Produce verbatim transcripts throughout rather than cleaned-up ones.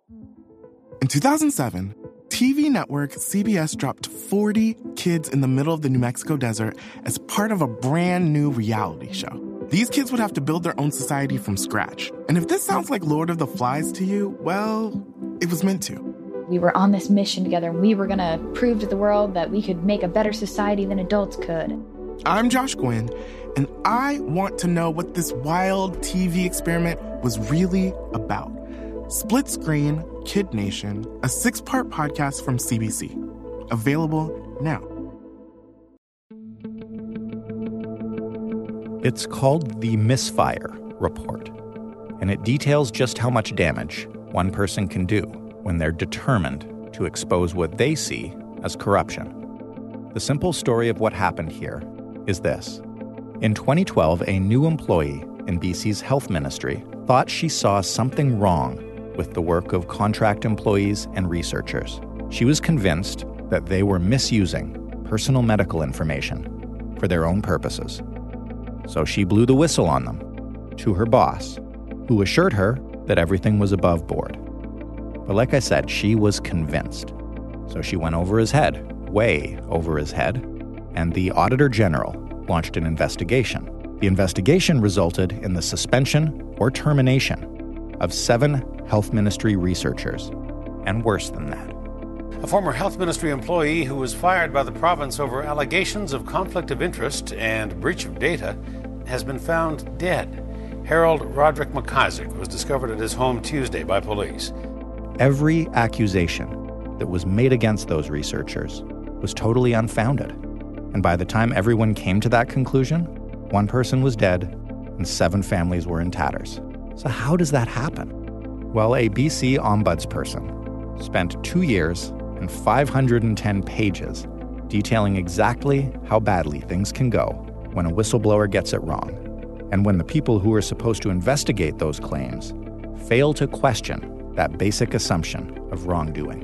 In two thousand seven, T V network C B S dropped forty kids in the middle of the New Mexico desert as part of a brand new reality show. These kids would have to build their own society from scratch. And if this sounds like Lord of the Flies to you, well, it was meant to. We were on this mission together, and we were going to prove to the world that we could make a better society than adults could. I'm Josh Gwynn, and I want to know what this wild T V experiment was really about. Split Screen, Kid Nation, a six-part podcast from C B C. Available now. It's called the Misfire Report, and it details just how much damage one person can do when they're determined to expose what they see as corruption. The simple story of what happened here is this. In twenty twelve, a new employee in B C's health ministry thought she saw something wrong with the work of contract employees and researchers. She was convinced that they were misusing personal medical information for their own purposes. So she blew the whistle on them to her boss, who assured her that everything was above board. But like I said, she was convinced. So she went over his head, way over his head, and the Auditor General launched an investigation. The investigation resulted in the suspension or termination of seven health ministry researchers, and worse than that. A former health ministry employee who was fired by the province over allegations of conflict of interest and breach of data has been found dead. Harold Roderick McIsaac was discovered at his home Tuesday by police. Every accusation that was made against those researchers was totally unfounded. And by the time everyone came to that conclusion, one person was dead and seven families were in tatters. So how does that happen? Well, a B C ombudsperson spent two years and five hundred ten pages detailing exactly how badly things can go when a whistleblower gets it wrong, and when the people who are supposed to investigate those claims fail to question that basic assumption of wrongdoing.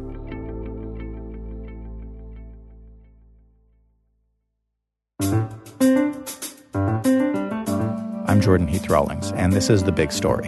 I'm Jordan Heath Rawlings, and this is The Big Story.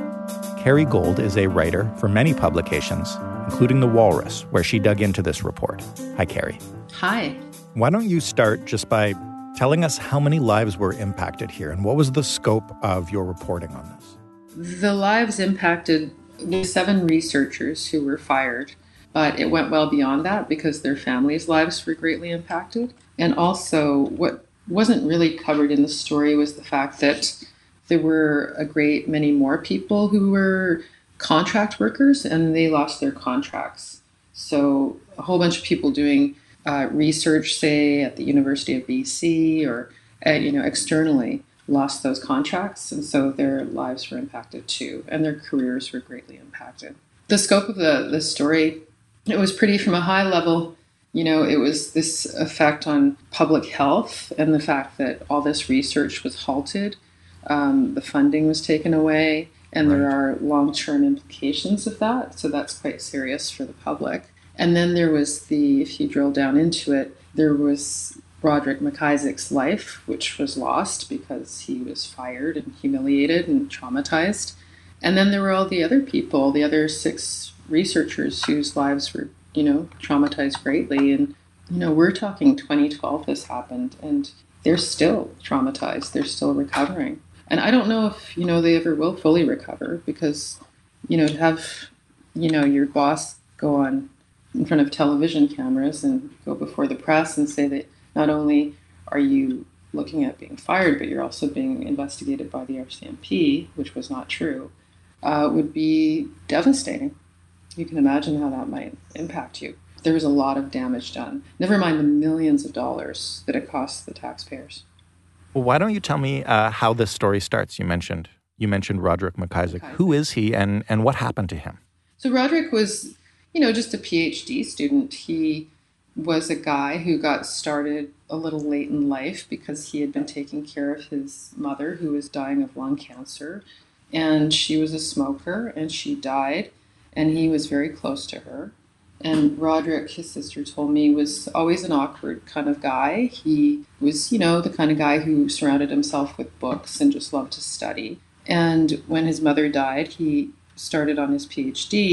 Carrie Gold is a writer for many publications, including The Walrus, where she dug into this report. Hi, Carrie. Hi. Why don't you start just by telling us how many lives were impacted here, and what was the scope of your reporting on this? The lives impacted the seven researchers who were fired, but it went well beyond that because their families' lives were greatly impacted. And also, what wasn't really covered in the story was the fact that there were a great many more people who were contract workers and they lost their contracts. So a whole bunch of people doing uh, research, say at the University of B C or uh, you know externally, lost those contracts, and so their lives were impacted too, and their careers were greatly impacted. The scope of the, the story, it was pretty from a high level. You know, it was this effect on public health and the fact that all this research was halted, um, the funding was taken away, and there are long-term implications of that. So that's quite serious for the public. And then there was the, if you drill down into it, there was Roderick McIsaac's life, which was lost because he was fired and humiliated and traumatized. And then there were all the other people, the other six researchers whose lives were, you know, traumatized greatly. And, you know, we're talking twenty twelve this happened, and they're still traumatized. They're still recovering. And I don't know if, you know, they ever will fully recover because, you know, to have, you know, your boss go on in front of television cameras and go before the press and say that not only are you looking at being fired, but you're also being investigated by the R C M P, which was not true, uh, would be devastating. You can imagine how that might impact you. There was a lot of damage done. Never mind the millions of dollars that it cost the taxpayers. Well, why don't you tell me uh, how this story starts? You mentioned you mentioned Roderick McIsaac. McIsaac. Who is he, and, and what happened to him? So Roderick was, you know, just a PhD student. He was a guy who got started a little late in life because he had been taking care of his mother who was dying of lung cancer. And she was a smoker, and she died, and he was very close to her. And Roderick, his sister told me, was always an awkward kind of guy. He was, you know, the kind of guy who surrounded himself with books and just loved to study. And when his mother died, he started on his PhD,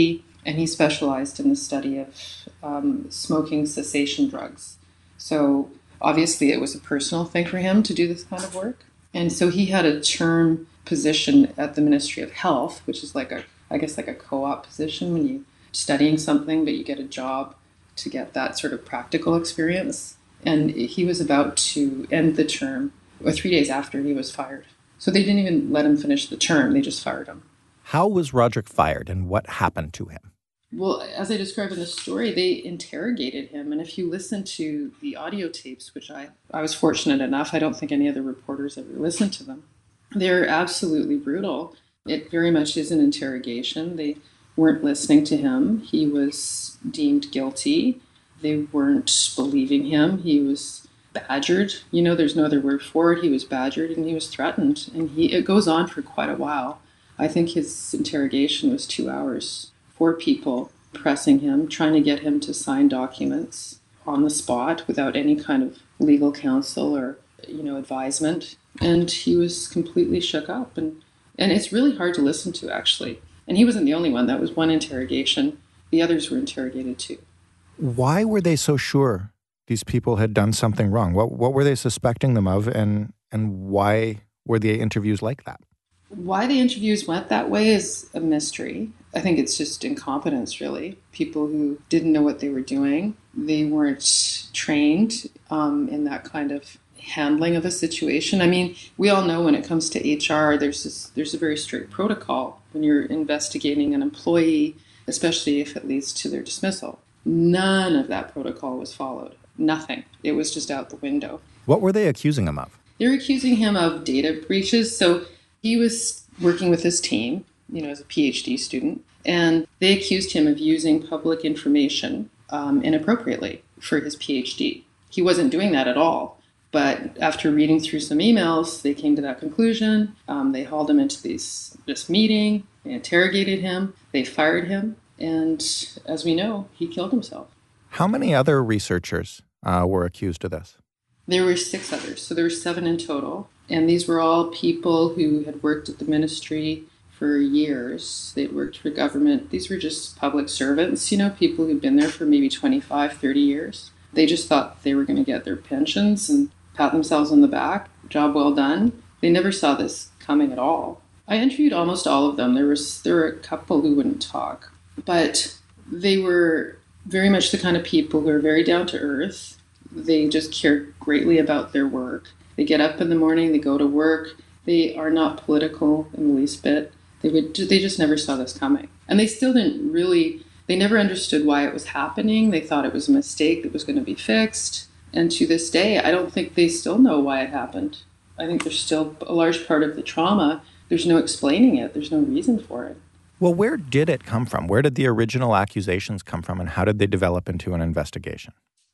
and he specialized in the study of um, smoking cessation drugs. So obviously it was a personal thing for him to do this kind of work. And so he had a term position at the Ministry of Health, which is like a, I guess like a co-op position when you're studying something, but you get a job to get that sort of practical experience. And he was about to end the term, or three days after he was fired. So they didn't even let him finish the term, they just fired him. How was Roderick fired and what happened to him? Well, as I described in the story, they interrogated him. And if you listen to the audio tapes, which I, I was fortunate enough, I don't think any other reporters ever listened to them, they're absolutely brutal. It very much is an interrogation. They weren't listening to him. He was deemed guilty. They weren't believing him. He was badgered. You know, there's no other word for it. He was badgered and he was threatened. And he it goes on for quite a while. I think his interrogation was two hours. Four people pressing him, trying to get him to sign documents on the spot without any kind of legal counsel or, you know, advisement. And he was completely shook up. And, and it's really hard to listen to, actually. And he wasn't the only one. That was one interrogation. The others were interrogated, too. Why were they so sure these people had done something wrong? What what were they suspecting them of, and and why were the interviews like that? Why the interviews went that way is a mystery. I think it's just incompetence, really. People who didn't know what they were doing. They weren't trained um, in that kind of handling of a situation. I mean, we all know when it comes to H R, there's this, there's a very strict protocol when you're investigating an employee, especially if it leads to their dismissal. None of that protocol was followed. Nothing. It was just out the window. What were they accusing him of? They were accusing him of data breaches. So he was working with his team, you know, as a PhD student, and they accused him of using public information um, inappropriately for his PhD. He wasn't doing that at all. But after reading through some emails, they came to that conclusion. Um, they hauled him into these, this meeting. They interrogated him. They fired him. And as we know, he killed himself. How many other researchers uh, were accused of this? There were six others. So there were seven in total. And these were all people who had worked at the ministry for years. They'd worked for government. These were just public servants, you know, people who'd been there for maybe twenty-five, thirty years. They just thought they were going to get their pensions and pat themselves on the back. Job well done. They never saw this coming at all. I interviewed almost all of them. There was there were a couple who wouldn't talk. But they were very much the kind of people who are very down to earth. They just care greatly about their work. They get up in the morning, they go to work. They are not political in the least bit. They would they just never saw this coming. And they still didn't really, they never understood why it was happening. They thought it was a mistake that was going to be fixed. And to this day, I don't think they still know why it happened. I think there's still a large part of the trauma. There's no explaining it. There's no reason for it. Well, where did it come from? Where did the original accusations come from, and how did they develop into an investigation?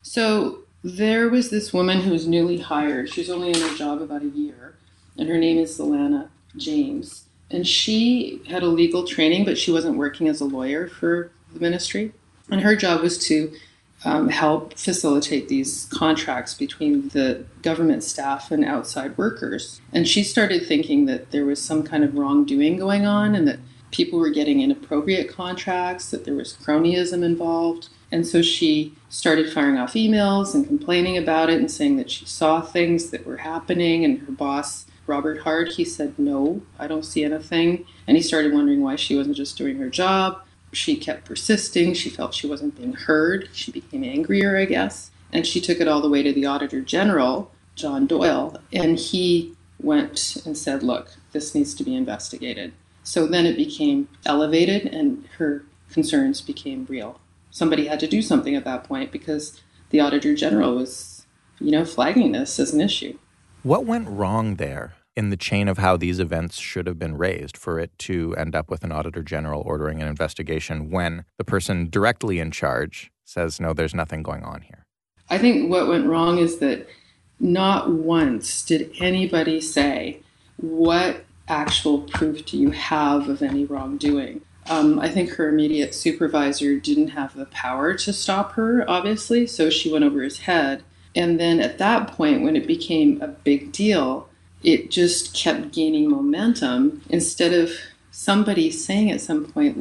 So there was this woman who was newly hired. She was only in her job about a year, and her name is Zelana James. And she had a legal training, but she wasn't working as a lawyer for the ministry. And her job was to um, help facilitate these contracts between the government staff and outside workers. And she started thinking that there was some kind of wrongdoing going on and that people were getting inappropriate contracts, that there was cronyism involved. And so she started firing off emails and complaining about it and saying that she saw things that were happening. And her boss, Robert Hart, he said, no, I don't see anything. And he started wondering why she wasn't just doing her job. She kept persisting. She felt she wasn't being heard. She became angrier, I guess. And she took it all the way to the Auditor General, John Doyle. And he went and said, look, this needs to be investigated. So then it became elevated and her concerns became real. Somebody had to do something at that point because the Auditor General was, you know, flagging this as an issue. What went wrong there in the chain of how these events should have been raised for it to end up with an Auditor General ordering an investigation when the person directly in charge says, no, there's nothing going on here? I think what went wrong is that not once did anybody say, what actual proof do you have of any wrongdoing? Um, I think her immediate supervisor didn't have the power to stop her, obviously, so she went over his head. And then at that point, when it became a big deal, it just kept gaining momentum instead of somebody saying at some point, look,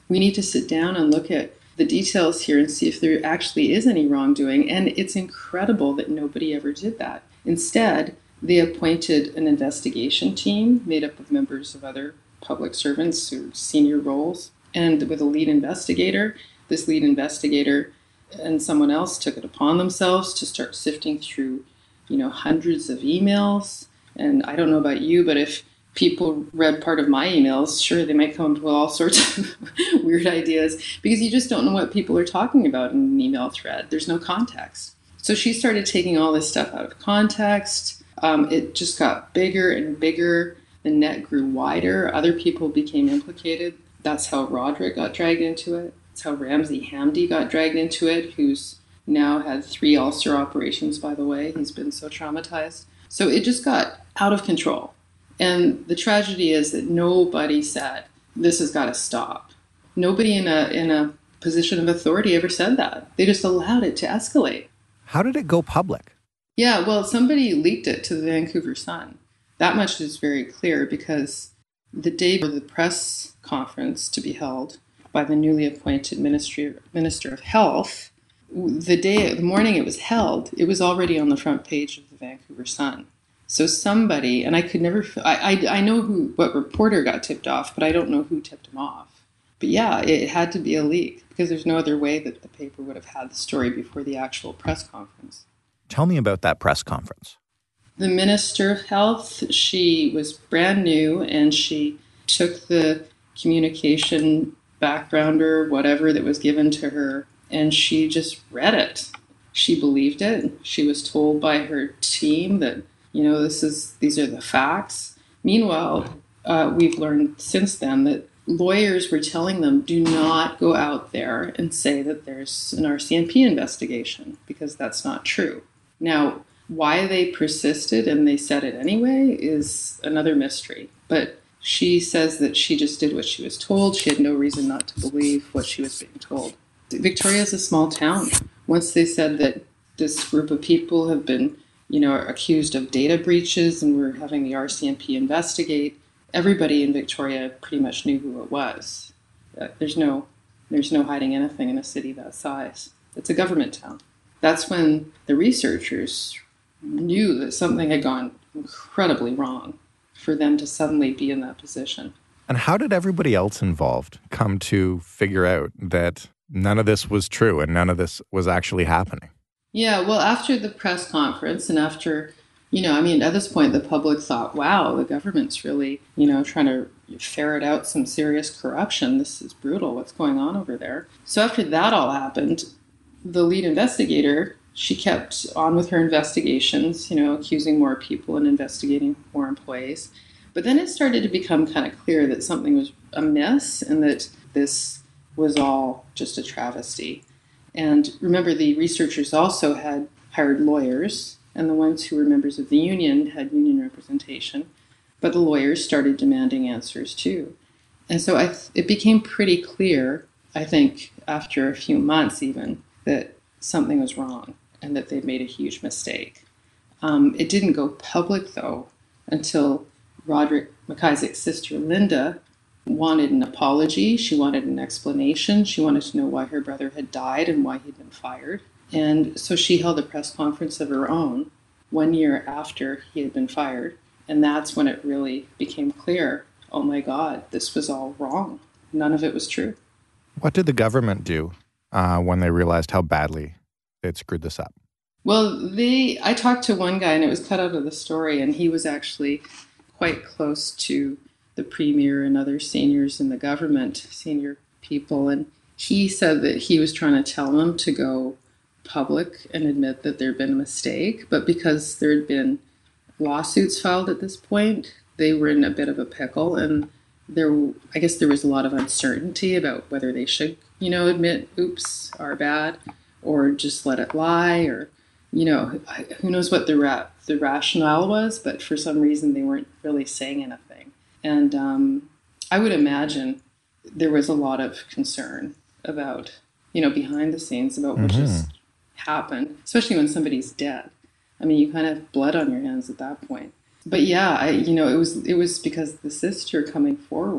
we need to sit down and look at the details here and see if there actually is any wrongdoing. And it's incredible that nobody ever did that. Instead, they appointed an investigation team made up of members of other public servants or senior roles, and with a lead investigator. This lead investigator and someone else took it upon themselves to start sifting through, you know, hundreds of emails. And I don't know about you, but if people read part of my emails, sure, they might come up with all sorts of weird ideas, because you just don't know what people are talking about in an email thread. There's no context. So she started taking all this stuff out of context. Um, it just got bigger and bigger. The net grew wider. Other people became implicated. That's how Roderick got dragged into it. That's how Ramsey Hamdi got dragged into it, who's now had three ulcer operations, by the way. He's been so traumatized. So it just got out of control. And the tragedy is that nobody said, this has got to stop. Nobody in a in a position of authority ever said that. They just allowed it to escalate. How did it go public? Yeah, well, somebody leaked it to the Vancouver Sun. That much is very clear, because the day for the press conference to be held by the newly appointed Ministry, Minister of Health, the day, the morning it was held, it was already on the front page of the Vancouver Sun. So somebody, and I could never, I, I, I know who, what reporter got tipped off, but I don't know who tipped him off. But yeah, it had to be a leak, because there's no other way that the paper would have had the story before the actual press conference. Tell me about that press conference. The Minister of Health, she was brand new, and she took the communication background or whatever that was given to her, and she just read it. She believed it. She was told by her team that, you know, this is these are the facts. Meanwhile, uh, we've learned since then that lawyers were telling them, do not go out there and say that there's an R C M P investigation, because that's not true. Now, why they persisted and they said it anyway is another mystery. But she says that she just did what she was told. She had no reason not to believe what she was being told. Victoria is a small town. Once they said that this group of people have been, you know, accused of data breaches and we're having the R C M P investigate, everybody in Victoria pretty much knew who it was. Uh, there's no, there's no hiding anything in a city that size. It's a government town. That's when the researchers knew that something had gone incredibly wrong for them to suddenly be in that position. And how did everybody else involved come to figure out that none of this was true and none of this was actually happening? Yeah, well, after the press conference and after, you know, I mean, at this point, the public thought, wow, the government's really, you know, trying to ferret out some serious corruption. This is brutal. What's going on over there? So after that all happened, the lead investigator, she kept on with her investigations, you know, accusing more people and investigating more employees. But then it started to become kind of clear that something was amiss and that this was all just a travesty. And remember, the researchers also had hired lawyers, and the ones who were members of the union had union representation. But the lawyers started demanding answers too. And so I th- it became pretty clear, I think, after a few months even, that something was wrong and that they'd made a huge mistake. Um, it didn't go public, though, until Roderick MacIsaac's sister, Linda, wanted an apology. She wanted an explanation. She wanted to know why her brother had died and why he'd been fired. And so she held a press conference of her own one year after he had been fired. And that's when it really became clear, oh my God, this was all wrong. None of it was true. What did the government do uh, when they realized how badly they'd screwed this up? Well, they, I talked to one guy, and it was cut out of the story, and he was actually quite close to the premier and other seniors in the government, senior people. And he said that he was trying to tell them to go public and admit that there had been a mistake. But because there had been lawsuits filed at this point, they were in a bit of a pickle. And there, I guess there was a lot of uncertainty about whether they should, you know, admit, oops, our bad, or just let it lie, or, you know, who knows what the ra- the rationale was, but for some reason they weren't really saying anything. And um, I would imagine there was a lot of concern about, you know, behind the scenes about what mm-hmm. just happened, especially when somebody's dead. I mean, you kind of have blood on your hands at that point. But yeah, I, you know, it was it was because the sister coming forward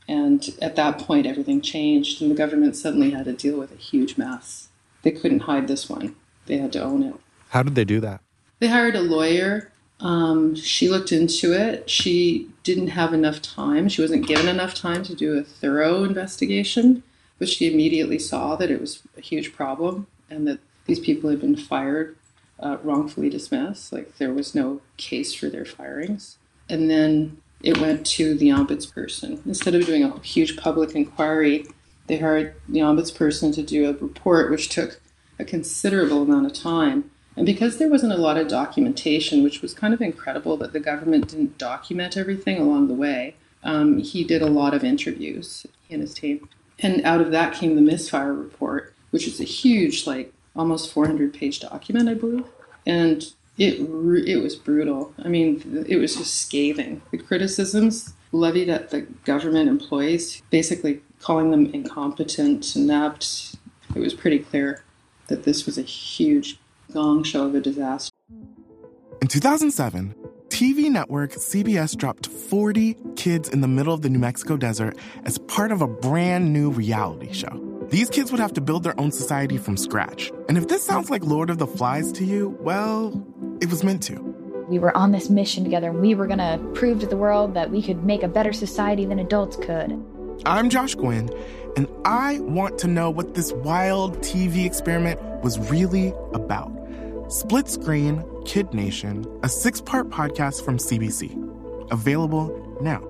And at that point, everything changed, and the government suddenly had to deal with a huge mess. They couldn't hide this one. They had to own it. How did they do that? They hired a lawyer. Um, she looked into it. She didn't have enough time. She wasn't given enough time to do a thorough investigation, but she immediately saw that it was a huge problem and that these people had been fired, uh, wrongfully dismissed. Like, there was no case for their firings. And then it went to the ombudsperson. Instead of doing a huge public inquiry, they hired the ombudsperson to do a report, which took a considerable amount of time. And because there wasn't a lot of documentation, which was kind of incredible that the government didn't document everything along the way, um, he did a lot of interviews, he and his team. And out of that came the misfire report, which is a huge, like, almost four hundred page document, I believe. And it it was brutal. I mean, it was just scathing. The criticisms levied at the government employees, basically calling them incompetent, inept. It was pretty clear that this was a huge gong show of a disaster. In two thousand seven, T V network C B S dropped forty kids in the middle of the New Mexico desert as part of a brand new reality show. These kids would have to build their own society from scratch. And if this sounds like Lord of the Flies to you, well, it was meant to. We were on this mission together, and we were going to prove to the world that we could make a better society than adults could. I'm Josh Gwynn, and I want to know what this wild T V experiment was really about. Split Screen, Kid Nation, a six-part podcast from C B C. Available now.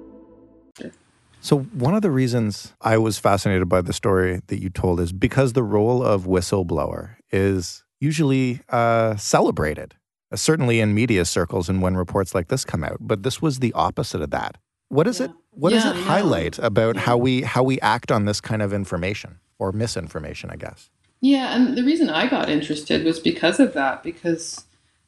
So one of the reasons I was fascinated by the story that you told is because the role of whistleblower is usually uh, celebrated, uh, certainly in media circles and when reports like this come out. But this was the opposite of that. What is yeah. it? What yeah, does it no. highlight about yeah. how we how we act on this kind of information or misinformation, I guess? Yeah, and the reason I got interested was because of that, because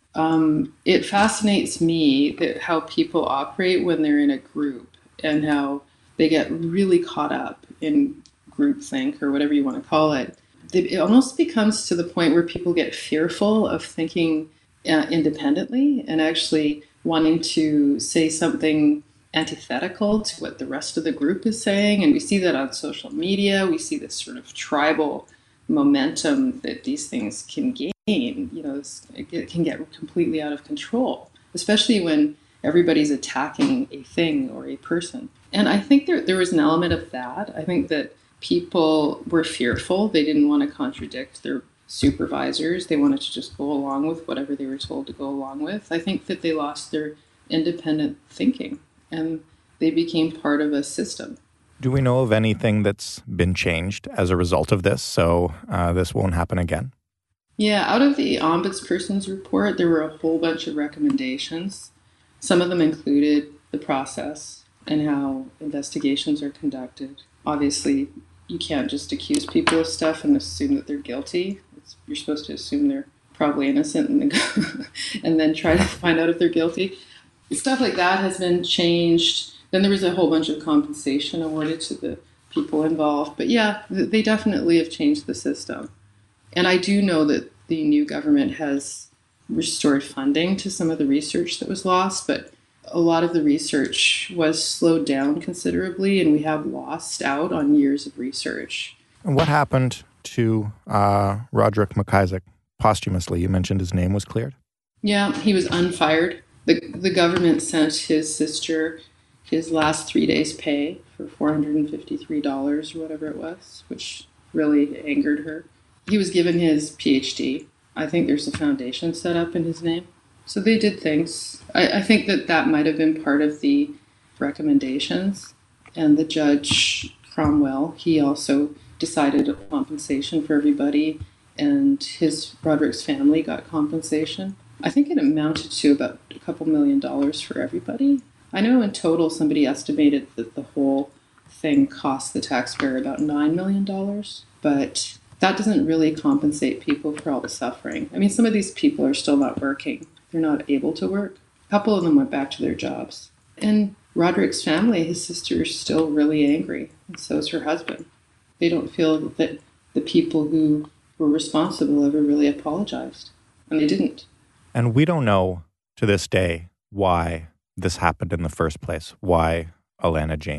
um, it fascinates me that how people operate when they're in a group and how they get really caught up in groupthink or whatever you want to call it. It almost becomes to the point where people get fearful of thinking uh, independently and actually wanting to say something antithetical to what the rest of the group is saying. And we see that on social media. We see this sort of tribal momentum that these things can gain. You know, it can get completely out of control, especially when everybody's attacking a thing or a person. And I think there there was an element of that. I think that people were fearful. They didn't want to contradict their supervisors. They wanted to just go along with whatever they were told to go along with. I think that they lost their independent thinking and they became part of a system. Do we know of anything that's been changed as a result of this, so uh, this won't happen again? Yeah, out of the ombudsperson's report, there were a whole bunch of recommendations. Some of them included the process and how investigations are conducted. Obviously, you can't just accuse people of stuff and assume that they're guilty. It's, you're supposed to assume they're probably innocent and then, and then try to find out if they're guilty. Stuff like that has been changed. Then there was a whole bunch of compensation awarded to the people involved. But yeah, they definitely have changed the system. And I do know that the new government has restored funding to some of the research that was lost, but a lot of the research was slowed down considerably, and we have lost out on years of research. And what happened to uh, Roderick MacIsaac posthumously? You mentioned his name was cleared? Yeah, he was unfired. The, the government sent his sister his last three days' pay for four hundred fifty-three dollars or whatever it was, which really angered her. He was given his P H D. I think there's a foundation set up in his name. So they did things. I, I think that that might have been part of the recommendations. And the judge, Cromwell, he also decided a compensation for everybody. And his Roderick's family got compensation. I think it amounted to about a couple million dollars for everybody. I know in total somebody estimated that the whole thing cost the taxpayer about nine million dollars. But that doesn't really compensate people for all the suffering. I mean, some of these people are still not working. They're not able to work. A couple of them went back to their jobs. And Roderick's family, his sister, is still really angry. And so is her husband. They don't feel that the people who were responsible ever really apologized. And they didn't. And we don't know to this day why this happened in the first place, why Alana James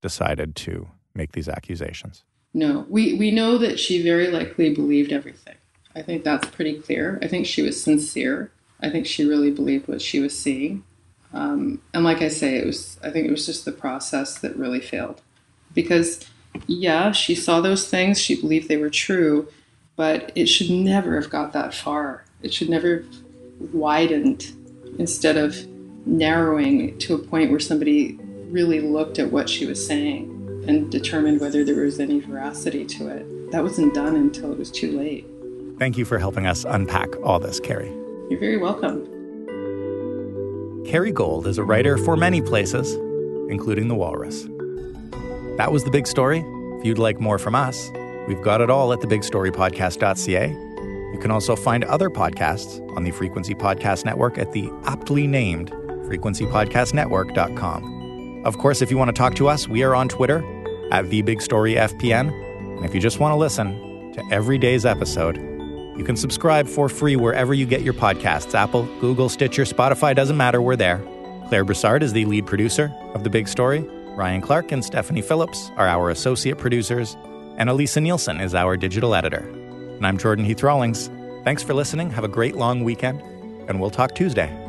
decided to make these accusations? No, we, we know that she very likely believed everything. I think that's pretty clear. I think she was sincere. I think she really believed what she was seeing. Um, and like I say, it was, I think it was just the process that really failed. Because, yeah, she saw those things, she believed they were true, but it should never have got that far. It should never have widened instead of narrowing to a point where somebody really looked at what she was saying and determined whether there was any veracity to it. That wasn't done until it was too late. Thank you for helping us unpack all this, Kerry. You're very welcome. Kerry Gold is a writer for many places, including The Walrus. That was The Big Story. If you'd like more from us, we've got it all at the big story podcast dot c a. You can also find other podcasts on the Frequency Podcast Network at the aptly named frequency podcast network dot com. Of course, if you want to talk to us, we are on Twitter at the big story f p n. And if you just want to listen to every day's episode, you can subscribe for free wherever you get your podcasts. Apple, Google, Stitcher, Spotify, doesn't matter, we're there. Claire Broussard is the lead producer of The Big Story. Ryan Clark and Stephanie Phillips are our associate producers. And Elisa Nielsen is our digital editor. And I'm Jordan Heath Rawlings. Thanks for listening. Have a great long weekend. And we'll talk Tuesday.